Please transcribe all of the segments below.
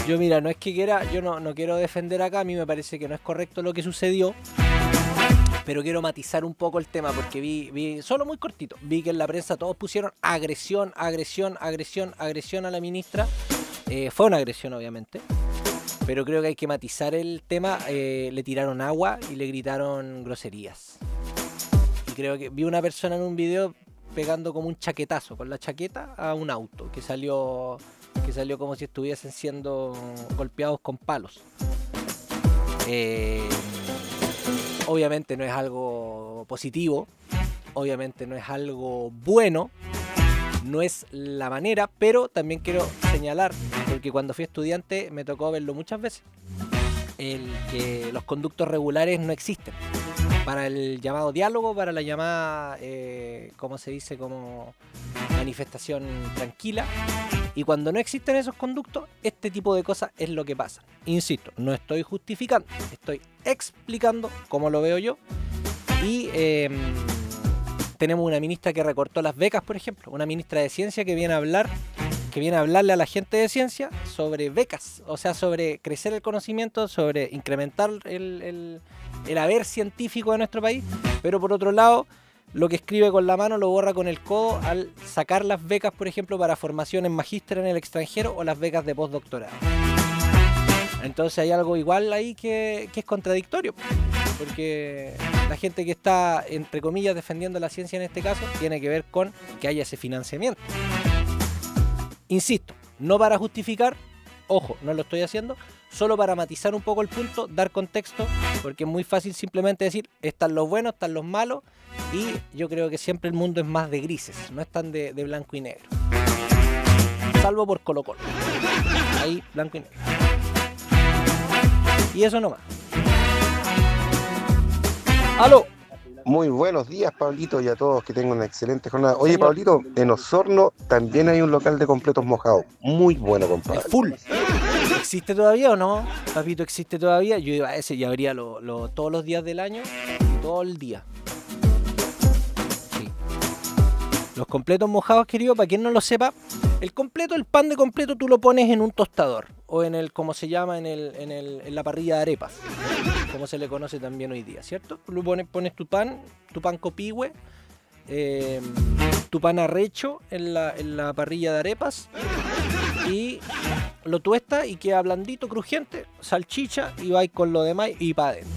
Yo mira, no es que quiera, yo no quiero defender acá, a mí me parece que no es correcto lo que sucedió, pero quiero matizar un poco el tema porque vi solo muy cortito, vi que en la prensa todos pusieron agresión a la ministra. Fue una agresión obviamente, pero creo que hay que matizar el tema. Le tiraron agua y le gritaron groserías. Y creo que vi una persona en un video pegando como un chaquetazo con la chaqueta a un auto que salió como si estuviesen siendo golpeados con palos. Obviamente no es algo positivo, obviamente no es algo bueno, no es la manera, pero también quiero señalar, porque cuando fui estudiante me tocó verlo muchas veces, que los conductos regulares no existen para el llamado diálogo, para la llamada, ¿cómo se dice? Como manifestación tranquila. Y cuando no existen esos conductos, este tipo de cosas es lo que pasa. Insisto, no estoy justificando, estoy explicando cómo lo veo yo. Y tenemos una ministra que recortó las becas, por ejemplo. Una ministra de Ciencia que viene a hablarle a la gente de ciencia sobre becas. O sea, sobre crecer el conocimiento, sobre incrementar el haber científico de nuestro país. Pero por otro lado, lo que escribe con la mano lo borra con el codo al sacar las becas, por ejemplo, para formación en magíster en el extranjero o las becas de postdoctorado. Entonces hay algo igual ahí que es contradictorio, porque la gente que está, entre comillas, defendiendo la ciencia en este caso, tiene que ver con que haya ese financiamiento. Insisto, no para justificar, ojo, no lo estoy haciendo, solo para matizar un poco el punto, dar contexto, porque es muy fácil simplemente decir, están los buenos, están los malos, y yo creo que siempre el mundo es más de grises, no es tan de blanco y negro. Salvo por Colo-Colo. Ahí, blanco y negro. Y eso nomás. ¡Aló! Muy buenos días, Pablito, y a todos que tengan una excelente jornada. Oye, Pablito, en Osorno también hay un local de completos mojados. Muy bueno, compadre. Full. ¿Existe todavía o no? Papito, ¿existe todavía? Yo iba a ese y abría todos los días del año, todo el día. Sí. Los completos mojados, querido, para quien no lo sepa, el pan de completo tú lo pones en un tostador o en el, como se llama, en la parrilla de arepas, como se le conoce también hoy día, ¿cierto? Tú pones tu pan copihue, tu pan arrecho en la parrilla de arepas y lo tuestas y queda blandito, crujiente, salchicha y vais con lo demás y para adentro.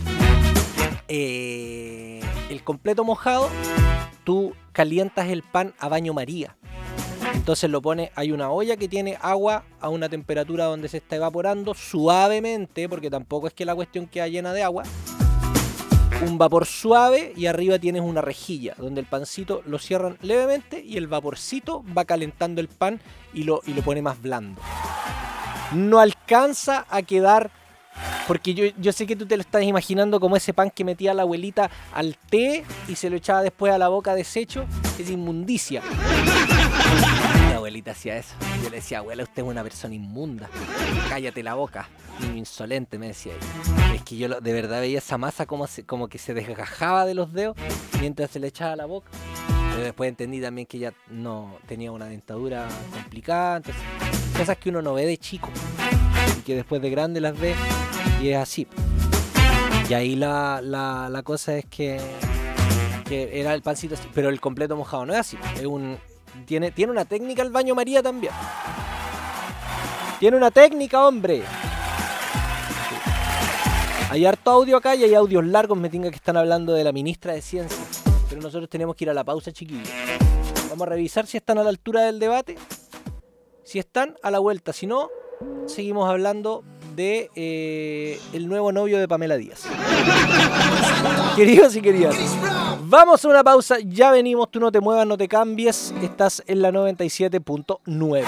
El completo mojado, tú calientas el pan a baño María. Entonces lo pones, hay una olla que tiene agua a una temperatura donde se está evaporando suavemente, porque tampoco es que la cuestión queda llena de agua. Un vapor suave y arriba tienes una rejilla donde el pancito lo cierran levemente y el vaporcito va calentando el pan y lo pone más blando. No alcanza a quedar, porque yo sé que tú te lo estás imaginando como ese pan que metía la abuelita al té y se lo echaba después a la boca deshecho. Es inmundicia. Mi abuelita hacía eso. Yo le decía, abuela, usted es una persona inmunda. Cállate la boca. Niño insolente, me decía ella. Es que yo de verdad veía esa masa como que se desgajaba de los dedos mientras se le echaba a la boca. Pero después entendí también que ella no tenía una dentadura complicada. Entonces, cosas que uno no ve de chico y que después de grande las ve y es así. Y ahí la cosa es que era el pancito así, pero el completo mojado no es así. Tiene una técnica el baño María también. Tiene una técnica, hombre. Sí. Hay harto audio acá y hay audios largos, me tinga que están hablando de la ministra de Ciencia. Pero nosotros tenemos que ir a la pausa, chiquillos. Vamos a revisar si están a la altura del debate. Si están, a la vuelta. Si no, seguimos hablando de el nuevo novio de Pamela Díaz. Queridos y queridas, vamos a una pausa, ya venimos, tú no te muevas, no te cambies, estás en la 97.9.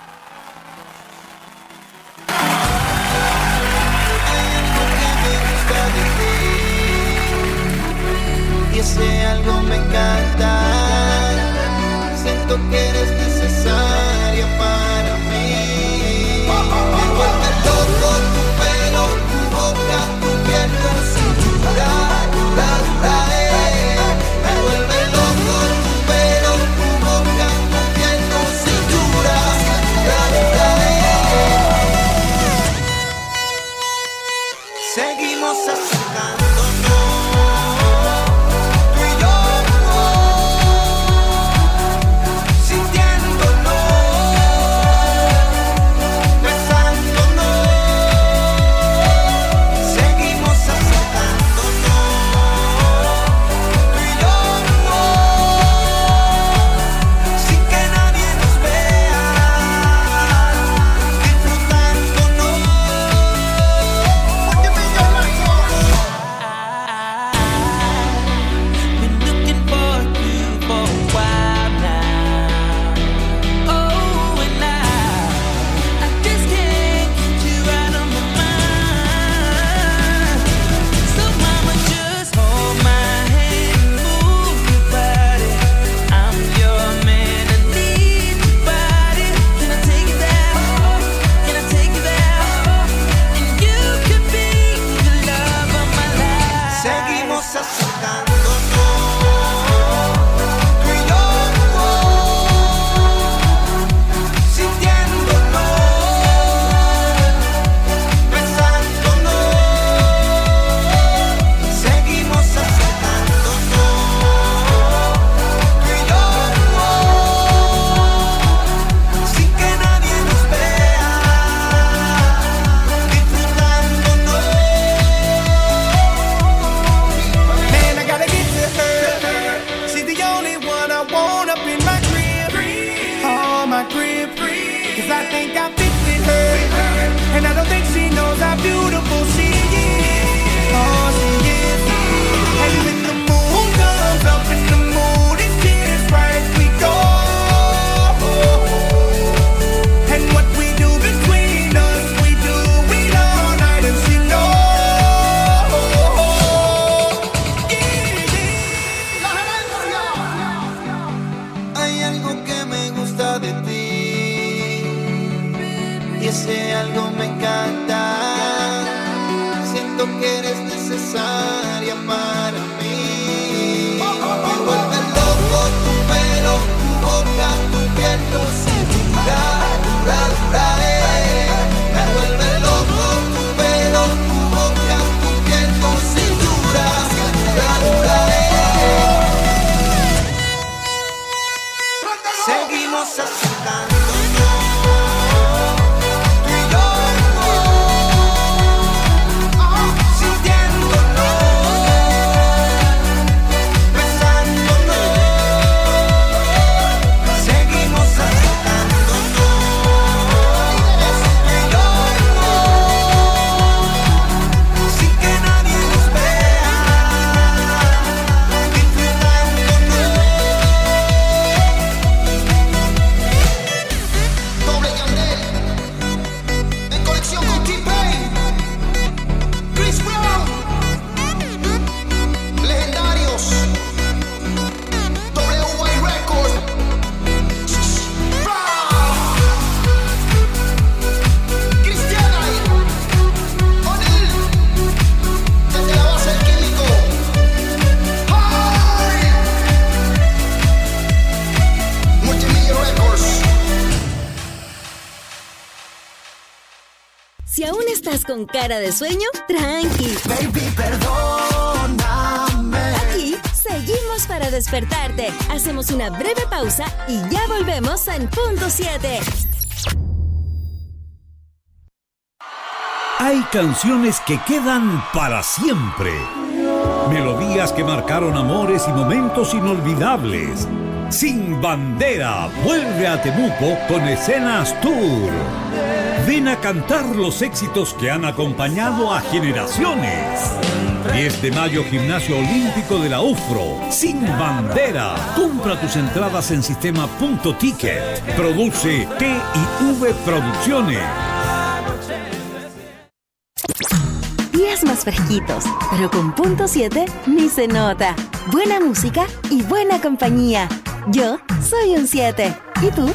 Y ese algo me encanta, siento que eres necesaria para mí. Me vuelve loco tu pelo, tu boca, tu piel, tu cintura, me vuelve loco tu pelo, tu boca, tu piel, tu cintura, 'cause I think I fit with her, and I don't think she knows how beautiful she is. Oh, she is. And when the moon comes up and the mood is just right, we go. And what we do between us, we do it all night, and she knows. Hay algo que me gusta de ti, y ese algo me encanta. Siento que eres necesaria para mí. Me vuelve loco tu pelo, tu boca, tu piel, tu cintura, dura, dura, Me vuelve loco tu pelo, tu boca, tu piel, tu cintura, dura, dura, Seguimos acercándonos, tú y yo, sintiéndonos, besándonos. Seguimos acercándonos, tú y yo, sin que nadie nos vea, disfrutándonos. Doble Yandel, en conexión con T-Pain, Chris Brown, legendarios, WY Records, Cristiana y O'Neal, desde la base del químico. ¡Ay! Multimillion Records. Si aún estás con cara de sueño, tranqui. Baby, perdóname. Aquí seguimos para despertarte. Hacemos una breve pausa y ya volvemos en punto 7. Hay canciones que quedan para siempre. Melodías que marcaron amores y momentos inolvidables. Sin Bandera vuelve a Temuco con Escenas Tour. Ven a cantar los éxitos que han acompañado a generaciones. 10 de mayo, Gimnasio Olímpico de la UFRO. Sin Bandera. Compra tus entradas en sistema.ticket. Produce T&V Producciones. Días más fresquitos, pero con punto 7 ni se nota. Buena música y buena compañía. Yo soy un 7. ¿Y tú?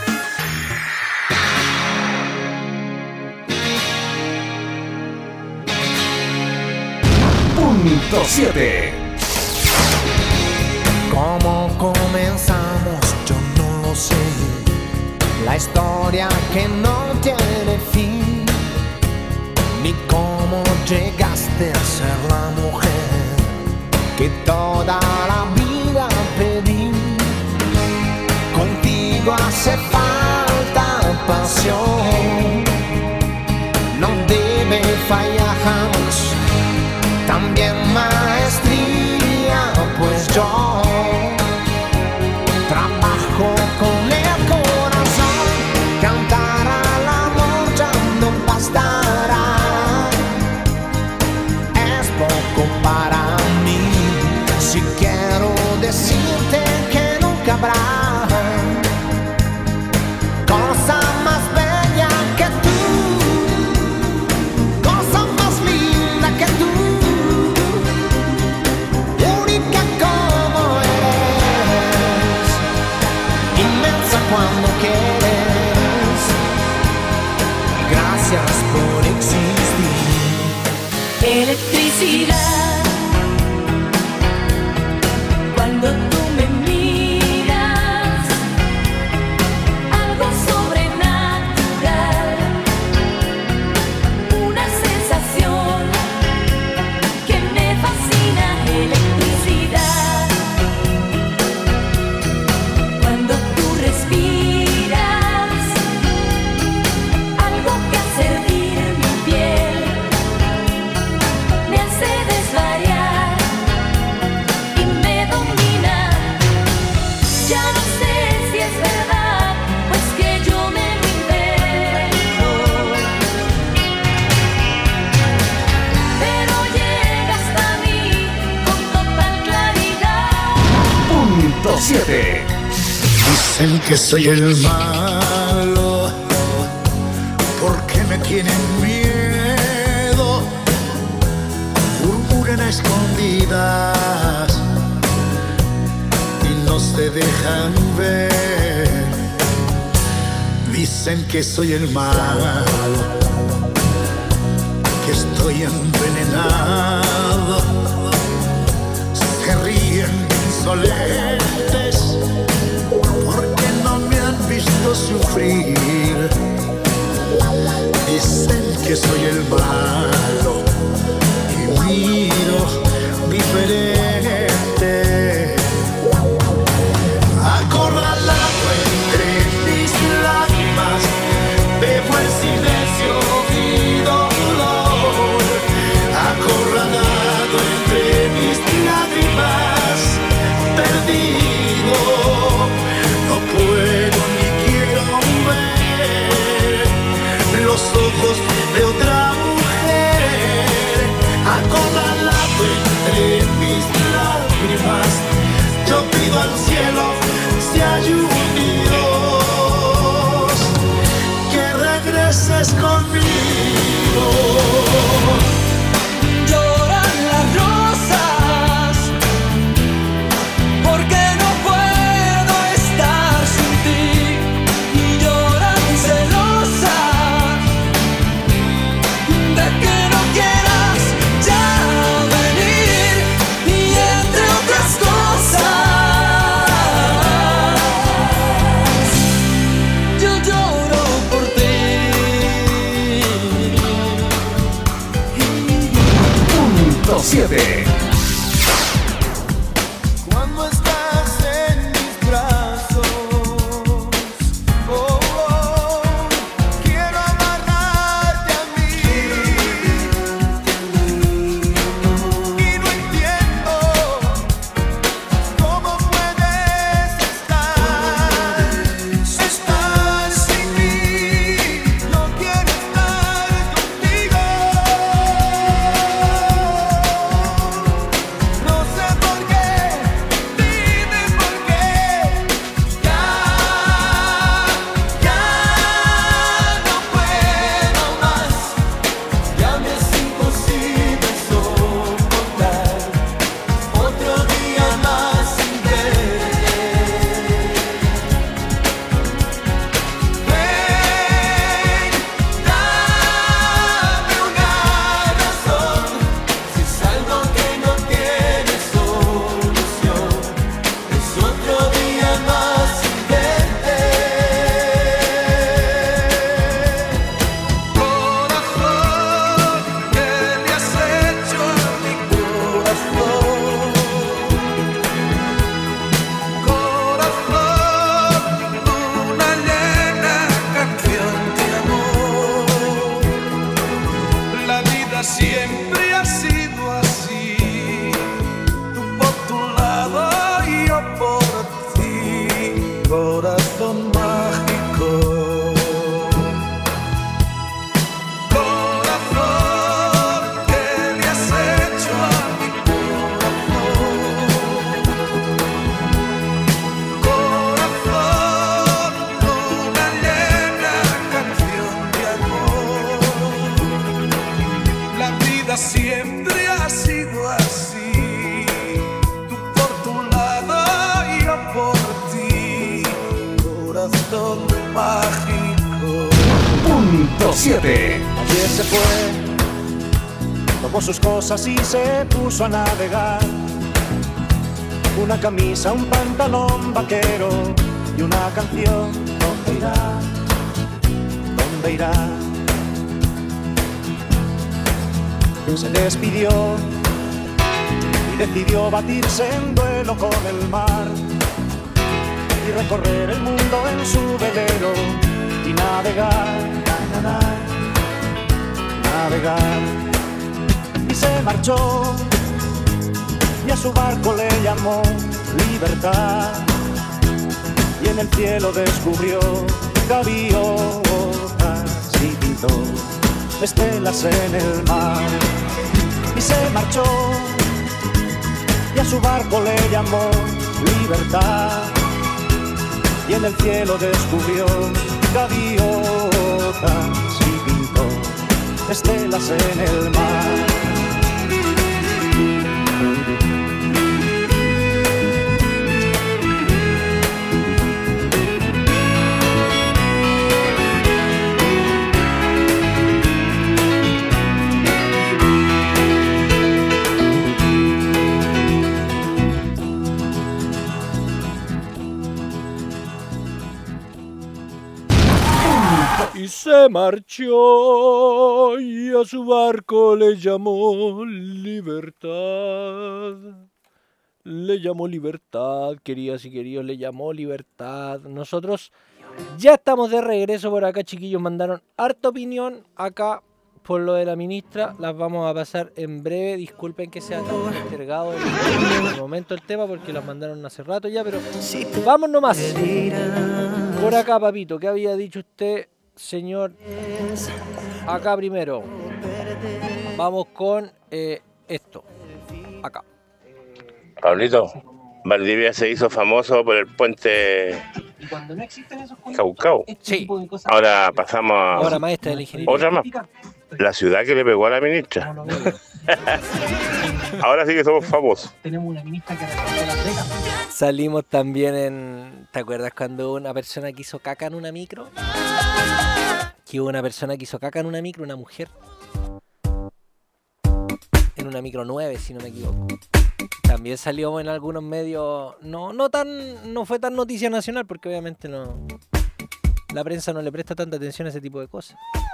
Punto 7. ¿Cómo comenzamos? Yo no lo sé. La historia que no tiene fin. Ni cómo llegaste a ser la mujer que toda la vida pedí. Contigo hace falta pasión. No debe fallar jamás. También maestría, pues yo trabajo con el corazón. Cantar al amor ya no bastará. Es poco para mí. Si quiero decirte que nunca habrá cosa más bella que tú, cosa más linda que tú. Única como eres, inmensa cuando quieres. Gracias por existir. Electricidad, cuando tú me miras, algo sobrenatural, una sensación que me fascina. Electricidad, cuando tú respiras, algo que hace hervir mi piel, me hace desvariar y me domina. Dicen que soy el malo, porque me tienen miedo, murmuran a escondidas y no se dejan ver. Dicen que soy el malo, que estoy envenenado, se ríen insolentes porque no me han visto sufrir. Dicen que soy el malo y miro diferente. Acorralado entre mis lágrimas, bebo el silencio y dolor. Acorralado entre mis lágrimas, perdido, no puedo ni quiero ver los ojos de otra mujer. Acorralado entre mis lágrimas, yo pido al cielo si hay un Dios que regreses conmigo. Lloran las rosas porque no puedo estar sin ti, y lloran celosas de que no quieras ya venir, y entre otras cosas yo lloro por ti. Punto 7. Cuando estás en mis brazos, oh, oh, quiero agarrarte a mí, y no entiendo cómo puedes estar sin mí. No quiero estar contigo. No sé por qué, dime por qué. Ya no puedo más. Ya me es imposible soportar otro día más sin verte. Ven, dame una razón. Si es algo que no tiene solución, es otro día más sin verte. Corazón, ¿qué le has hecho a mi corazón? Corazón, una llena canción de amor. La vida siempre ha sido así, tú por tu lado y yo por ti, corazón mágico. Corazón, ¿qué le has hecho a mi corazón? Corazón, una llena canción de amor. La vida siempre ha sido así, tú por tu lado y yo por ti, corazón mágico. Punto 7. Ayer se fue, tomó sus cosas y se puso a navegar. Una camisa, un pantalón vaquero y una canción. ¿Dónde irá? ¿Dónde irá? Se despidió y decidió batirse en duelo con el mar y recorrer el mundo en su velero y navegar, navegar. Y se marchó y a su barco le llamó Libertad, y en el cielo descubrió gaviotas y pintó estelas en el mar. Y se marchó y a su barco le llamó Libertad, y en el cielo descubrió gaviotas y pintó estelas en el mar. Y se marchó y a su barco le llamó libertad. Le llamó libertad, queridas y queridos, le llamó libertad. Nosotros ya estamos de regreso por acá, chiquillos. Mandaron harta opinión acá por lo de la ministra. Las vamos a pasar en breve. Disculpen que sea tan postergado en el momento el tema porque las mandaron hace rato ya, pero vamos nomás. Por acá, papito, ¿qué había dicho usted? Señor, acá primero. Vamos con esto. Acá. Pablito, Valdivia se hizo famoso por el puente Caucao. Sí. Ahora pasamos a Obra maestra del ingeniero. otra más. La ciudad que le pegó a la ministra. Ahora sí que somos famosos. Tenemos una ministra que recortó las becas. Salimos también en... ¿Te acuerdas cuando una persona que hizo caca en una micro? Que hubo una persona que hizo caca en una micro, una mujer. En una micro 9, si no me equivoco. También salió en algunos medios... No fue tan noticia nacional porque obviamente no... La prensa no le presta tanta atención a ese tipo de cosas.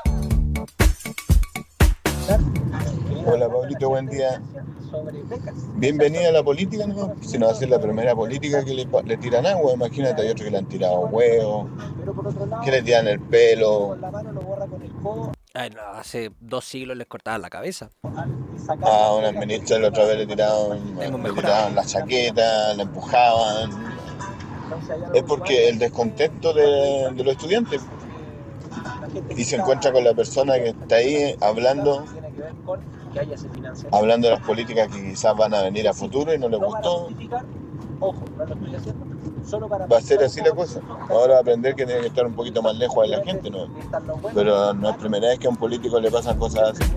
Hola Pablito, buen día. Bienvenida a la política, ¿no? Si no va a ser la primera política que le tiran agua, imagínate, hay otros que le han tirado huevos, que le tiran el pelo. Ay, no, hace 2 siglos les cortaban la cabeza. A unas ministras la otra vez le tiraban la chaqueta, la empujaban. Es porque el descontento de los estudiantes. Y se encuentra con la persona que está ahí hablando de las políticas que quizás van a venir a futuro y no les gustó. Va a ser así la cosa. Ahora va a aprender que tiene que estar un poquito más lejos de la gente, ¿no? Pero no es primera vez que a un político le pasan cosas así.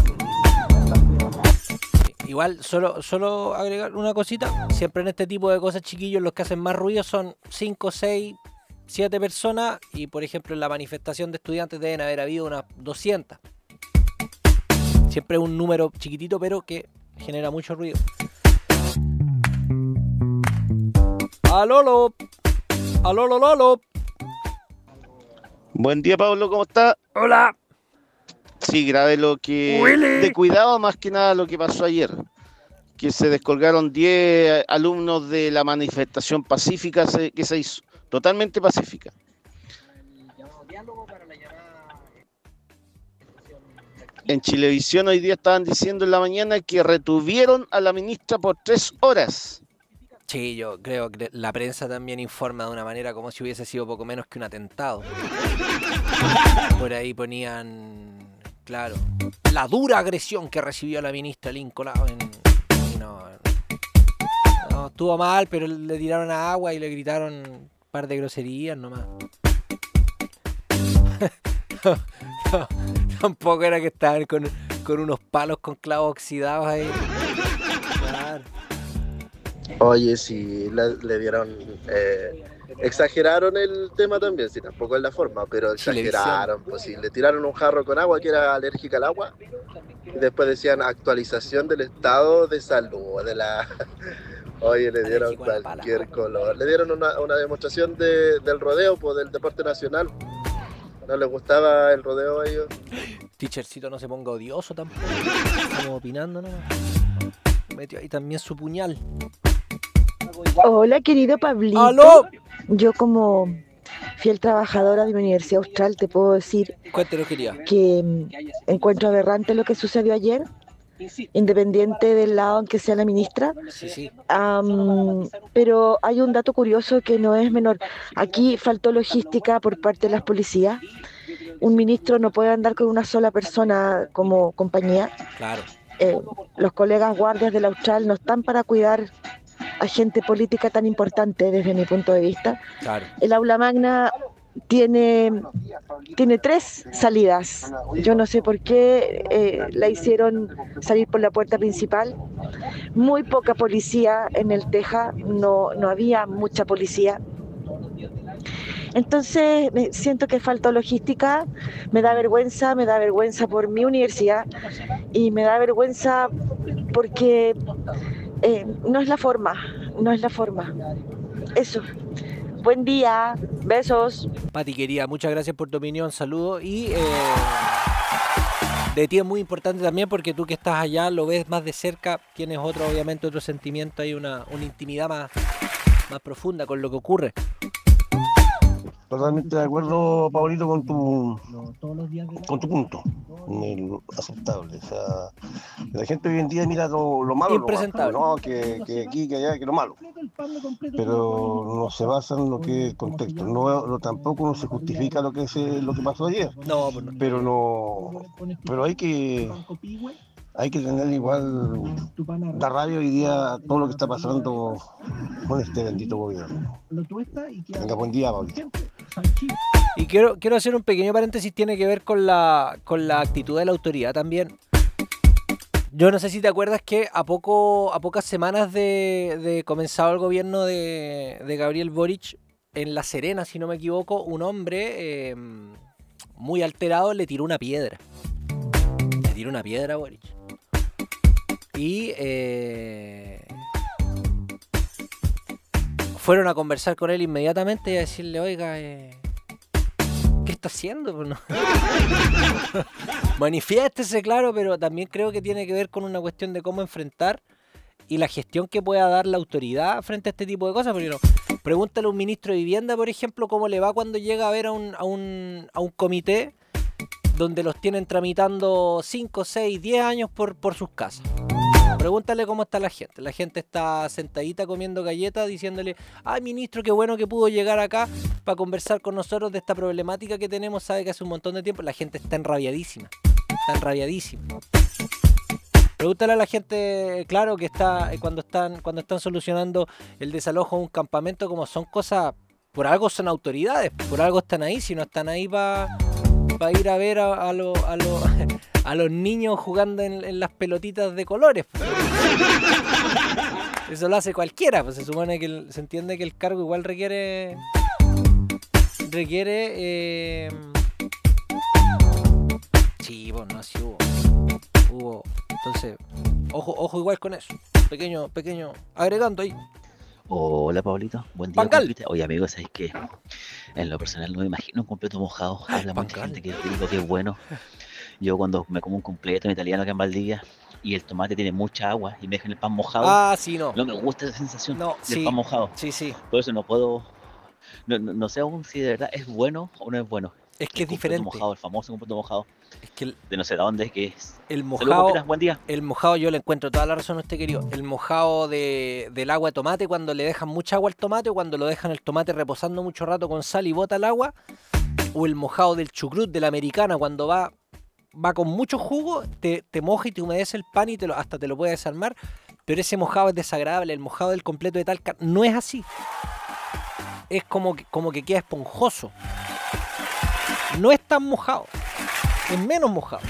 Igual, solo agregar una cosita. Siempre en este tipo de cosas, chiquillos, los que hacen más ruido son 5, 6, 7 personas. Y, por ejemplo, en la manifestación de estudiantes deben haber habido unas 200. Siempre es un número chiquitito, pero que genera mucho ruido. ¡Alolo! ¡Alolo! Buen día, Pablo, ¿cómo está? ¡Hola! Sí, grave lo que... ¡Huele! De cuidado más que nada lo que pasó ayer. Que se descolgaron 10 alumnos de la manifestación pacífica que se hizo. Totalmente pacífica. En Chilevisión hoy día estaban diciendo en la mañana que retuvieron a la ministra por 3 horas. Sí, yo creo que la prensa también informa de una manera como si hubiese sido poco menos que un atentado. Por ahí ponían, claro, la dura agresión que recibió la ministra Lincoln. No, estuvo mal, pero le tiraron agua y le gritaron un par de groserías nomás. No, tampoco era que estaban con unos palos con clavos oxidados ahí. Claro. Oye, sí, le dieron... exageraron el tema también, sí, tampoco es la forma, pero exageraron. Pues sí, le tiraron un jarro con agua que era alérgica al agua. Y después decían actualización del estado de salud de la... Oye, le dieron cualquier color. Le dieron una demostración del rodeo, pues, del deporte nacional. ¿No les gustaba el rodeo a ellos? Teachercito, no se ponga odioso tampoco. Estamos opinando, ¿no? Metió ahí también su puñal. Hola, querido Pablito. ¡Aló! Yo como fiel trabajadora de mi Universidad Austral te puedo decir que encuentro aberrante lo que sucedió ayer, independiente del lado en que sea la ministra. Sí. Pero hay un dato curioso que no es menor. Aquí faltó logística por parte de las policías. Un ministro no puede andar con una sola persona como compañía. Claro. Los colegas guardias de la Austral no están para cuidar agente política tan importante desde mi punto de vista. Claro. El aula magna tiene 3 salidas. Yo no sé por qué la hicieron salir por la puerta principal. Muy poca policía en el Teja, no había mucha policía. Entonces siento que falta logística, me da vergüenza por mi universidad y me da vergüenza porque no es la forma. Eso. Buen día, besos. Pati querida, muchas gracias por tu opinión, saludos. Y de ti es muy importante también porque tú que estás allá lo ves más de cerca, tienes obviamente otro sentimiento, hay una intimidad más profunda con lo que ocurre. Totalmente de acuerdo, Pablito, con tu punto. Aceptable. O sea, la gente hoy en día mira lo malo, impresentable. No, que aquí, que allá, que lo malo. Pero no se basa en lo que es el contexto. Tampoco no se justifica lo que pasó ayer. No. Pero hay que tener igual, da rabia hoy día todo lo que está pasando con este bendito gobierno. Venga, buen día, Pablito. Y quiero hacer un pequeño paréntesis, tiene que ver con la actitud de la autoridad también. Yo no sé si te acuerdas que a pocas semanas de comenzado el gobierno de Gabriel Boric, en La Serena, si no me equivoco, un hombre muy alterado le tiró una piedra. Le tiró una piedra a Boric. Y fueron a conversar con él inmediatamente y a decirle, oiga, ¿qué está haciendo? Pues no. Manifiéstese, claro, pero también creo que tiene que ver con una cuestión de cómo enfrentar y la gestión que pueda dar la autoridad frente a este tipo de cosas. Porque no, pregúntale a un ministro de Vivienda, por ejemplo, cómo le va cuando llega a ver a un comité donde los tienen tramitando 5, 6, 10 años por sus casas. Pregúntale cómo está la gente. La gente está sentadita comiendo galletas diciéndole, ay, ministro, qué bueno que pudo llegar acá para conversar con nosotros de esta problemática que tenemos. Sabe que hace un montón de tiempo la gente está enrabiadísima. Pregúntale a la gente, claro, que está cuando están solucionando el desalojo de un campamento, como son cosas, por algo son autoridades, por algo están ahí, si no están ahí para ir a ver a los niños jugando en las pelotitas de colores. Eso lo hace cualquiera, pues se supone que se entiende que el cargo igual requiere sí, bueno, no, sí hubo. Entonces, ojo igual con eso. Pequeño agregando ahí. Hola, Pablito, buen día. Pancal. Oye, amigos, ¿sabes qué? En lo personal no me imagino un completo mojado. Habla mucha gente que es rico, que es bueno. Yo cuando me como un completo en italiano acá en Valdivia y el tomate tiene mucha agua y me dejan el pan mojado. Ah, sí, no. No me gusta esa sensación del sí, pan mojado. Sí. Por eso no puedo. No sé aún si de verdad es bueno o no es bueno. Es que es diferente. Mojado, el famoso completo mojado. Es que de no sé de dónde es que es. El mojado. Buen día. El mojado, yo le encuentro toda la razón a usted, querido. El mojado del agua de tomate, cuando le dejan mucha agua al tomate o cuando lo dejan el tomate reposando mucho rato con sal y bota el agua. O el mojado del chucrut, de la americana, cuando va con mucho jugo, te moja y te humedece el pan y hasta te lo puede desarmar. Pero ese mojado es desagradable. El mojado del completo de Talca no es así. Es como que queda esponjoso. No es tan mojado. Es menos mojado.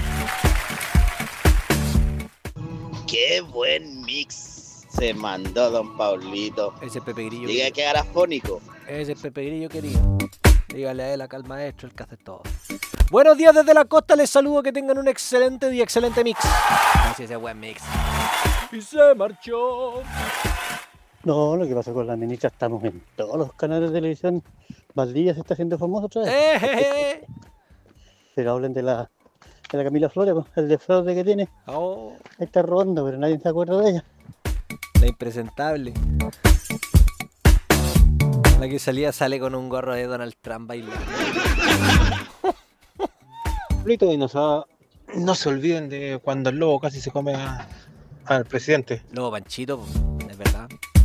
Qué buen mix se mandó don Pablito. Ese Pepe Grillo. Diga que era fónico. Ese Pepe Grillo querido. Dígale a él acá al maestro, el que hace todo. Buenos días desde la costa, les saludo, que tengan un excelente día, excelente mix. Así ese buen mix. Y se marchó. No, lo que pasa con la ministra, estamos en todos los canales de televisión. Valdivia se está haciendo famoso otra vez. Pero hablen de la Camila Flores, el defraude que tiene. Oh. Ahí está robando, pero nadie se acuerda de ella. La impresentable. La que sale con un gorro de Donald Trump bailando. Y no se olviden de cuando el lobo casi se come al presidente. Lobo Panchito, es verdad.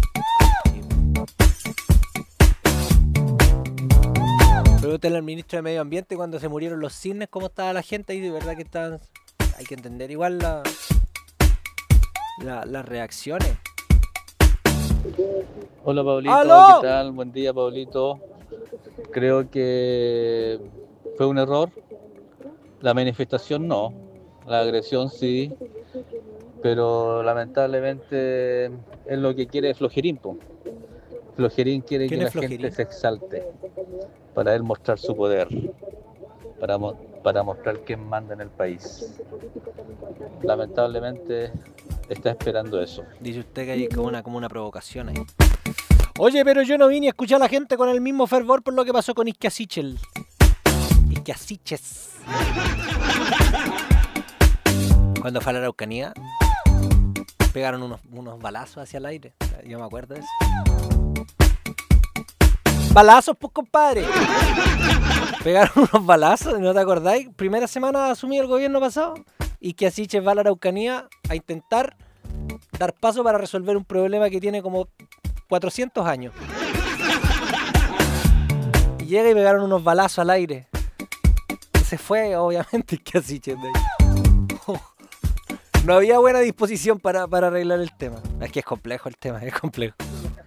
Pregúntale al ministro de Medio Ambiente cuando se murieron los cisnes, cómo estaba la gente ahí, de verdad que estaban. Hay que entender igual las reacciones. Hola Pablito, ¡Aló! ¿qué tal? Buen día Pablito. Creo que fue un error. La manifestación no, la agresión sí, pero lamentablemente es lo que quiere Flojerín, po. Flojerín quiere que la gente se exalte para él mostrar su poder, para mostrar quién manda en el país. Lamentablemente está esperando eso. Dice usted que hay como una provocación ahí. Oye, pero yo no vine a escuchar a la gente con el mismo fervor por lo que pasó con Izquiasichel. Izquiasiches. Cuando fue a la Araucanía, pegaron unos balazos hacia el aire. Yo me acuerdo de eso. Balazos, pues, compadre. Pegaron unos balazos, ¿no te acordáis? Primera semana asumí el gobierno pasado. Izquiasiches va a la Araucanía a intentar dar paso para resolver un problema que tiene como 400 años. Y llega y pegaron unos balazos al aire. Se fue, obviamente, Izquiasiches de ahí. No había buena disposición para arreglar el tema. Es que es complejo el tema, es complejo.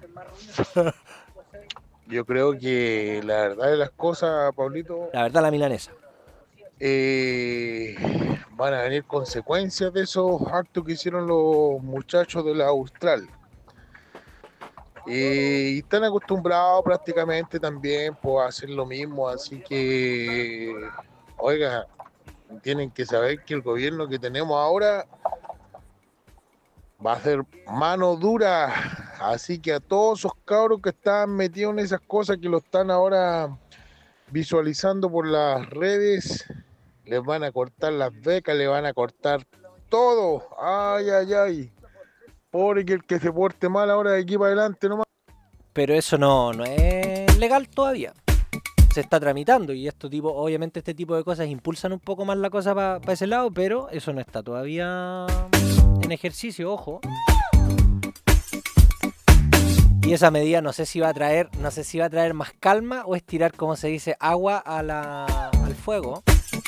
Yo creo que la verdad de las cosas, Pablito... La verdad, la milanesa. Van a venir consecuencias de esos actos que hicieron los muchachos de la Austral. Y están acostumbrados prácticamente también pues, a hacer lo mismo, así que, oiga, tienen que saber que el gobierno que tenemos ahora va a ser mano dura, así que a todos esos cabros que están metidos en esas cosas que lo están ahora visualizando por las redes, les van a cortar las becas, les van a cortar todo, ay, ay, ay. Pobre que el que se porte mal ahora de aquí para adelante nomás. Pero eso no es legal todavía. Se está tramitando y obviamente este tipo de cosas impulsan un poco más la cosa para ese lado, pero eso no está todavía en ejercicio, ojo. Y esa medida no sé si va a traer más calma o es tirar, como se dice, agua al fuego.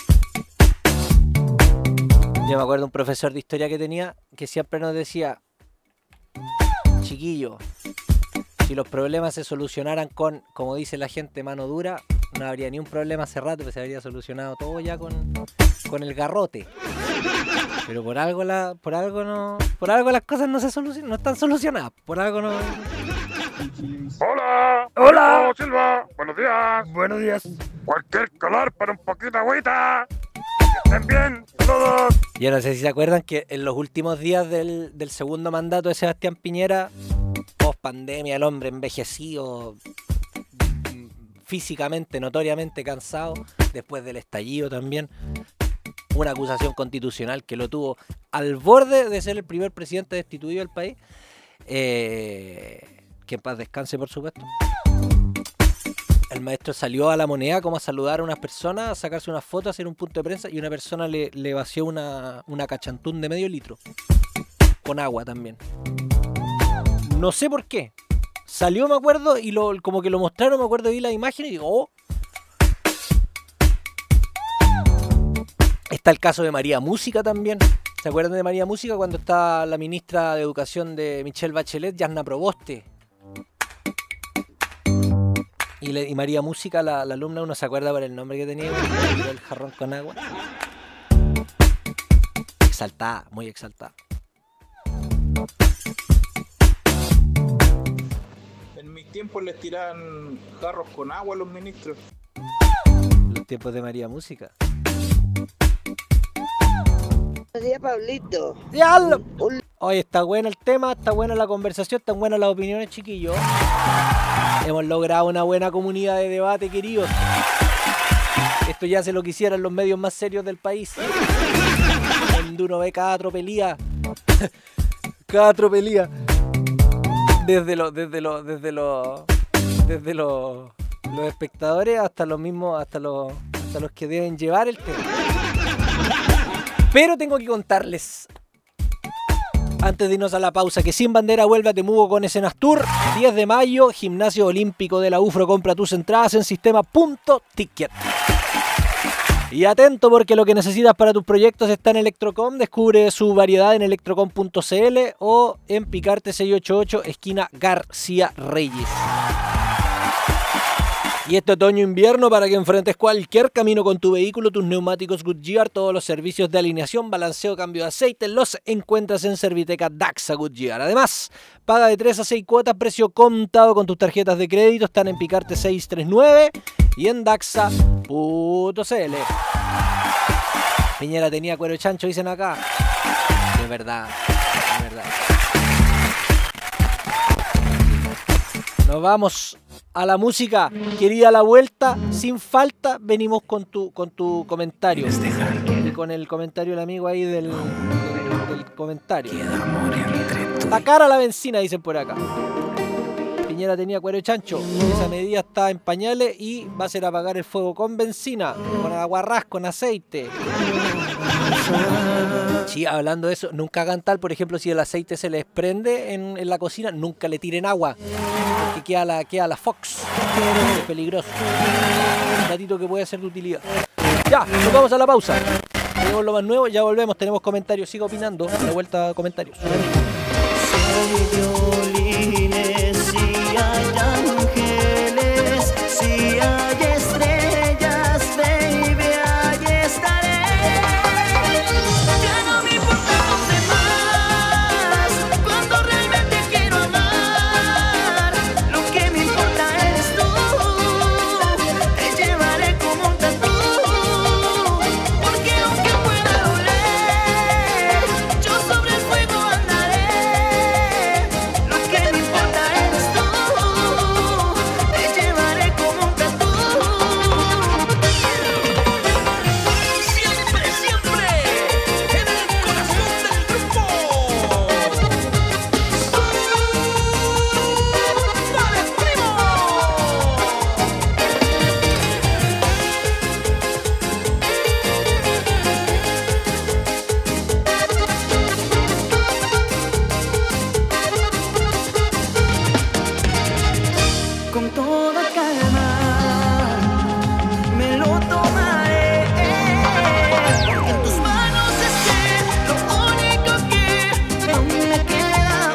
Yo me acuerdo de un profesor de historia que tenía que siempre nos decía: chiquillo, si los problemas se solucionaran con, como dice la gente, mano dura, no habría ni un problema hace rato, pues se habría solucionado todo ya con el garrote. Pero por algo las cosas no están solucionadas. Por algo no. ¡Hola! ¡Hola! Silva! ¡Buenos días! ¡Buenos días! Cualquier color para un poquito de agüita. ¡Que estén bien! ¡Saludos! Yo no sé si se acuerdan que en los últimos días del segundo mandato de Sebastián Piñera, post pandemia, el hombre envejecido, físicamente, notoriamente cansado, después del estallido también, una acusación constitucional que lo tuvo al borde de ser el primer presidente destituido del país, que en paz descanse, por supuesto. El maestro salió a La Moneda como a saludar a unas personas, a sacarse unas fotos, a hacer un punto de prensa, y una persona le vació una cachantún de medio litro con agua también. No sé por qué. Salió, me acuerdo, y como que lo mostraron, me acuerdo, vi la imagen y digo, oh. Está el caso de María Música también. ¿Se acuerdan de María Música cuando está la ministra de Educación de Michelle Bachelet, Yasna Proboste? Y María Música, la alumna, uno se acuerda por el nombre que tenía, el jarrón con agua. Exaltada, muy exaltada. En mis tiempos les tiraban jarros con agua a los ministros. Los tiempos de María Música. Buenos días, Pablito. ¡Diablo! Oye, está bueno el tema, está buena la conversación, están buenas las opiniones, chiquillos. Hemos logrado una buena comunidad de debate, queridos. Esto ya se lo quisieran los medios más serios del país. Donde uno ve cada tropelía. Cada tropelía. Desde los espectadores hasta los mismos, hasta los que deben llevar el tema. Pero tengo que contarles, antes de irnos a la pausa, que Sin Bandera vuelve a Temuco con Escenas Tour. 10 de mayo, Gimnasio Olímpico de la UFRO. Compra tus entradas en sistema.ticket. Y atento porque lo que necesitas para tus proyectos está en Electrocom. Descubre su variedad en electrocom.cl o en Picarte 688, esquina García Reyes. Y este otoño-invierno, para que enfrentes cualquier camino con tu vehículo, tus neumáticos Goodyear, todos los servicios de alineación, balanceo, cambio de aceite, los encuentras en Serviteca Daxa Goodyear. Además, paga de 3 a 6 cuotas, precio contado con tus tarjetas de crédito. Están en Picarte 639 y en Daxa.cl. Piñera tenía cuero chancho, dicen acá. De verdad, de verdad. Nos vamos a la música. Querida La Vuelta, sin falta, venimos con tu comentario. Y con el comentario del amigo ahí del comentario. Está cara la benzina, dicen por acá. Piñera tenía cuero chancho. Esa medida está en pañales y va a ser apagar el fuego con benzina, con aguarrás, con aceite. Sí, hablando de eso, nunca hagan tal, por ejemplo, si el aceite se les prende en la cocina, nunca le tiren agua, porque queda la Fox. Es peligroso. Un ratito que puede ser de utilidad. Ya, nos vamos a la pausa. Tenemos lo más nuevo, ya volvemos, tenemos comentarios, sigo opinando, de vuelta a comentarios. Si hay ángeles, si hay estrellas, baby, ahí estaré. Ya no me importan los demás, cuando realmente quiero amar. Lo que me importa eres tú, te llevaré como un tatú. Porque aunque pueda doler, yo sobre el fuego andaré. Lo que me importa eres tú, te llevaré como un tatú. Siempre, siempre, en el corazón del grupo. ¡Vale, primo! Con toda calma me lo tomaré, porque en tus manos esté lo único que aún me queda.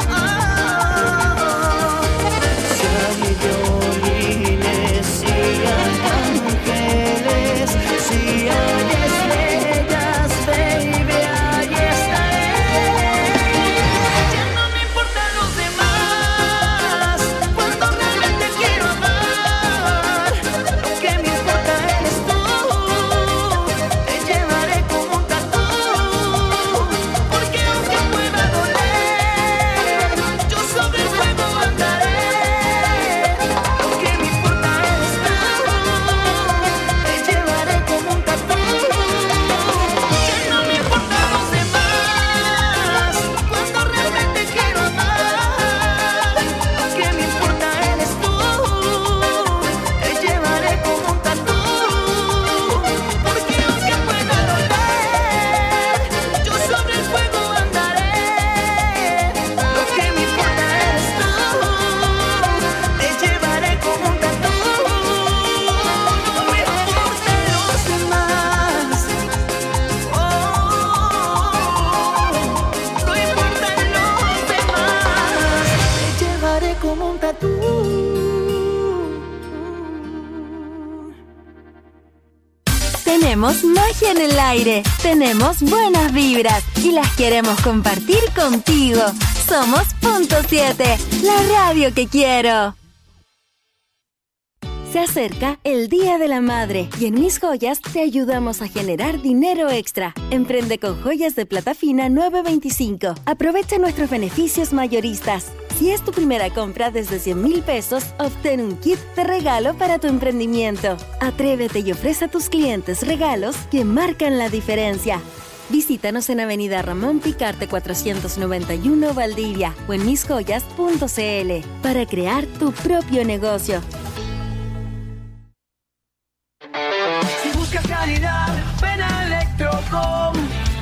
Si hay violines, si hay ángeles, si hay estrellas, baby, ahí estaré. Ya no me importan los demás, cuando realmente quiero amar. Lo que me importa eres tú, te llevaré como un tatú. Porque aunque pueda doler, yo sobre el fuego andaré. Lo que me importa eres tú, te llevaré como un tatú. Ya no me importan los demás, cuando realmente quiero amar. Lo que me importa eres tú, te llevaré como un tatú. Porque aunque pueda doler, yo sobre el fuego andaré. Lo que me importa eres tú, te llevaré como un tatú. No me importan los demás, no importan los demás, te llevaré como un tatú. Tenemos magia en el aire, tenemos buenas vibras y las queremos compartir contigo. Somos Punto 7, la radio que quiero. Se acerca el Día de la Madre y en Mis Joyas te ayudamos a generar dinero extra. Emprende con joyas de plata fina 925. Aprovecha nuestros beneficios mayoristas. Si es tu primera compra desde 100,000 pesos, obtén un kit de regalo para tu emprendimiento. Atrévete y ofrece a tus clientes regalos que marcan la diferencia. Visítanos en Avenida Ramón Picarte 491 Valdivia o en misjoyas.cl para crear tu propio negocio. Si buscas calidad, ven a Electrocom.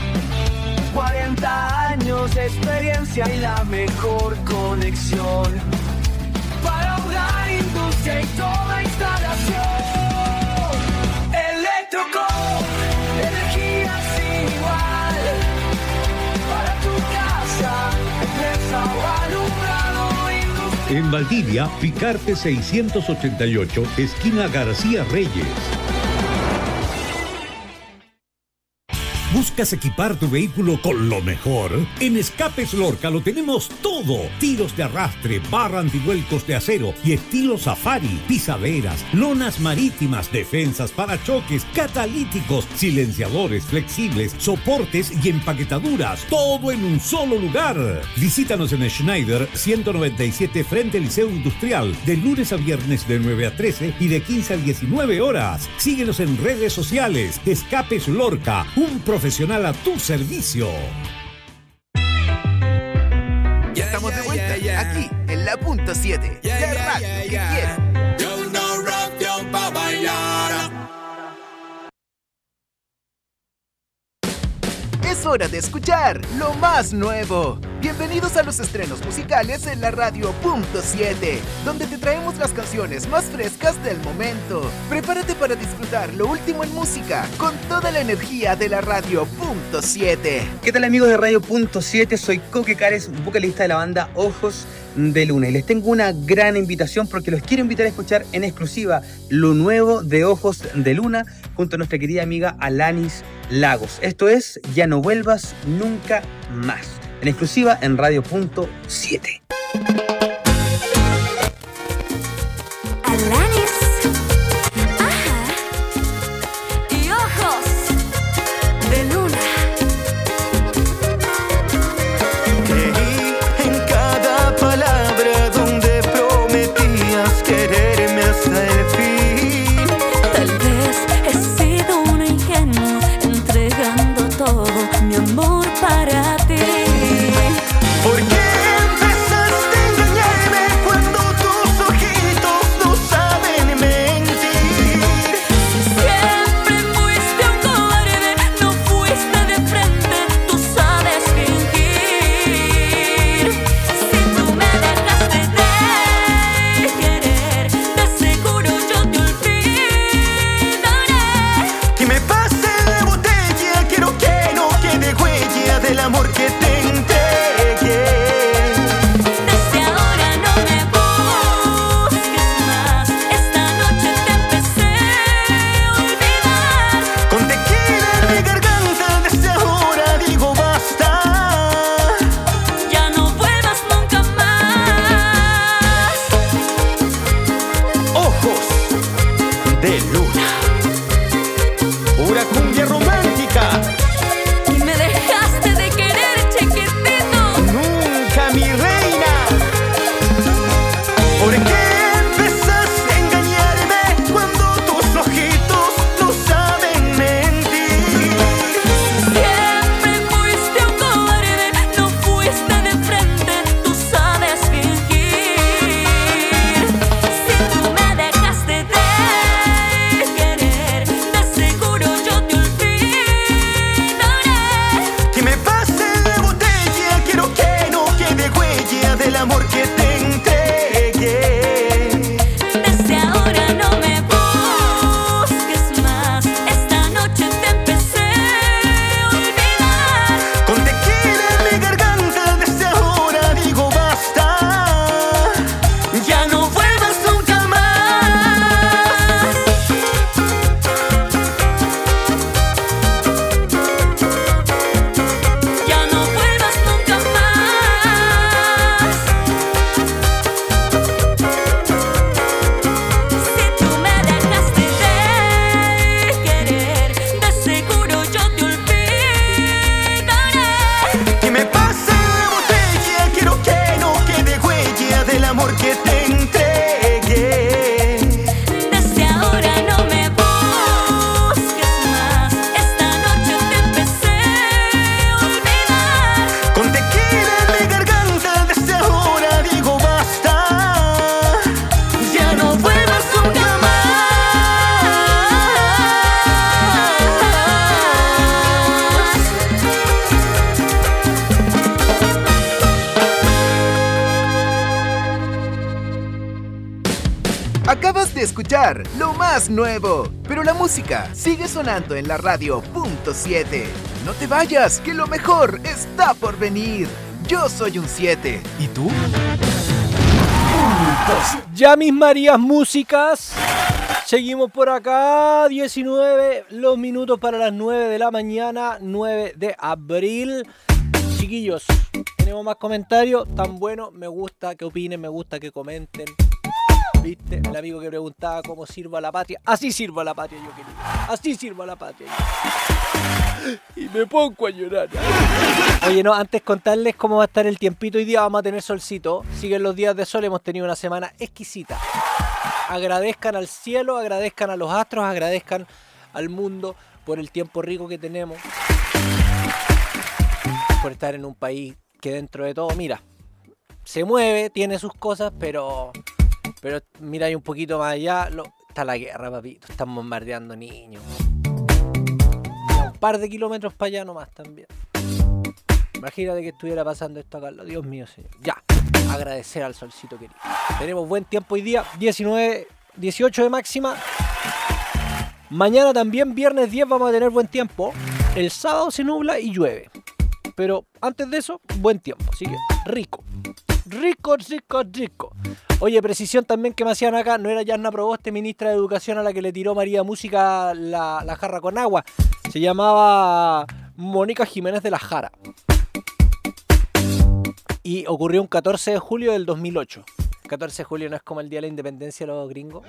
40 años de experiencia y la mejor conexión para hogar, industria y toda instalación. Electrocom. En Valdivia, Picarte 688, esquina García Reyes. ¿Buscas equipar tu vehículo con lo mejor? En Escapes Lorca lo tenemos todo. Tiros de arrastre, barra antivuelcos de acero y estilo safari, pisaderas, lonas marítimas, defensas, parachoques, catalíticos, silenciadores flexibles, soportes y empaquetaduras. Todo en un solo lugar. Visítanos en Schneider 197 frente al Liceo Industrial, de lunes a viernes de 9 a 13 y de 15 a 19 horas. Síguenos en redes sociales. Escapes Lorca, un profesional a tu servicio. Ya estamos de vuelta, aquí en la punto 7, la radio que quiero. Yo no rap pa' bailar. Es hora de escuchar lo más nuevo. Bienvenidos a los estrenos musicales en la radio punto 7, donde te traemos las canciones más frescas del momento. Prepárate para disfrutar lo último en música con toda la energía de la radio punto 7. ¿Qué tal, amigos de Radio Punto 7? Soy Coque Cares, vocalista de la banda Ojos de Luna, y les tengo una gran invitación porque los quiero invitar a escuchar en exclusiva lo nuevo de Ojos de Luna junto a nuestra querida amiga Alanis Lagos. Esto es Ya no vuelvas nunca más, en exclusiva en Radio Punto 7. Alanis, ajá, y Ojos de Luna. Creí en cada palabra donde prometías quererme hasta el fin. Tal vez he sido un ingenuo entregando todo mi amor para ti. ¿Por qué empezaste a engañarme cuando tus ojitos no saben mentir? Siempre fuiste un cobarde, no fuiste de frente, tú sabes fingir. Si tú me dejaste de querer, de seguro yo te olvidaré. Que me pase la botella, quiero que no quede huella del amor que te entregué. Desde ahora no me busques más, esta noche te empecé a olvidar. Con tequila en mi garganta, desde ahora digo basta. Ya no vuelvas nunca más. Ojos de Luna, pura cumbia romántica. Y me dejaste de querer, chiquitito. Nunca, mi reina. ¿Por qué empezaste a engañarme cuando tus ojitos no saben mentir? Siempre fuiste un cobarde, no fuiste de frente, tú sabes fingir. Si tú me dejaste de querer, de seguro yo te olvidaré. Que me pase la botella, quiero que no quede huella del amor que te entregué. Desde ahora no me busques más, esta noche te empecé a olvidar. Con tequila en mi garganta, desde ahora digo basta. Ya no vuelvas nunca más. Ya no vuelvas nunca más. Si tú me dejaste de querer, de seguro yo te olvidaré. Que me pase la botella, quiero que no quede huella del amor que te entregué. Desde ahora no me busques más, esta noche te empecé a olvidar. Con tequila en mi garganta, desde ahora digo basta. Ya no vuelvas nunca más. Acabas de escuchar lo más nuevo, pero la música sigue sonando en la radio punto 7. No te vayas, que lo mejor está por venir. Yo soy un 7. ¿Y tú? Ya mis Marías Músicas. Seguimos por acá. 19 los minutos para las 9 de la mañana. 9 de abril. Chiquillos, tenemos más comentarios. Tan bueno, me gusta que opinen, me gusta que comenten. ¿Viste? El amigo que preguntaba cómo sirvo a la patria. Así sirvo a la patria yo, querido. Así sirvo a la patria yo. Y me pongo a llorar. Oye, no, antes contarles cómo va a estar el tiempito. Hoy día vamos a tener solcito. Siguen los días de sol. Hemos tenido una semana exquisita. Agradezcan al cielo, agradezcan a los astros, agradezcan al mundo por el tiempo rico que tenemos. Por estar en un país que dentro de todo, mira, se mueve, tiene sus cosas, pero mira, hay un poquito más allá, está la guerra, papito, están bombardeando niños. Un par de kilómetros para allá nomás también. Imagínate que estuviera pasando esto acá, Dios mío, señor. Ya, agradecer al solcito querido. Tenemos buen tiempo hoy día, 18 de máxima. Mañana también, viernes 10, vamos a tener buen tiempo. El sábado se nubla y llueve. Pero antes de eso, buen tiempo. Así que rico. Rico, rico, rico. Oye, precisión también que me hacían acá. No era Yarna Proboste, ministra de Educación, a la que le tiró María Música la jarra con agua. Se llamaba Mónica Jiménez de la Jara. Y ocurrió un 14 de julio del 2008. 14 de julio no es como el día de la independencia de los gringos.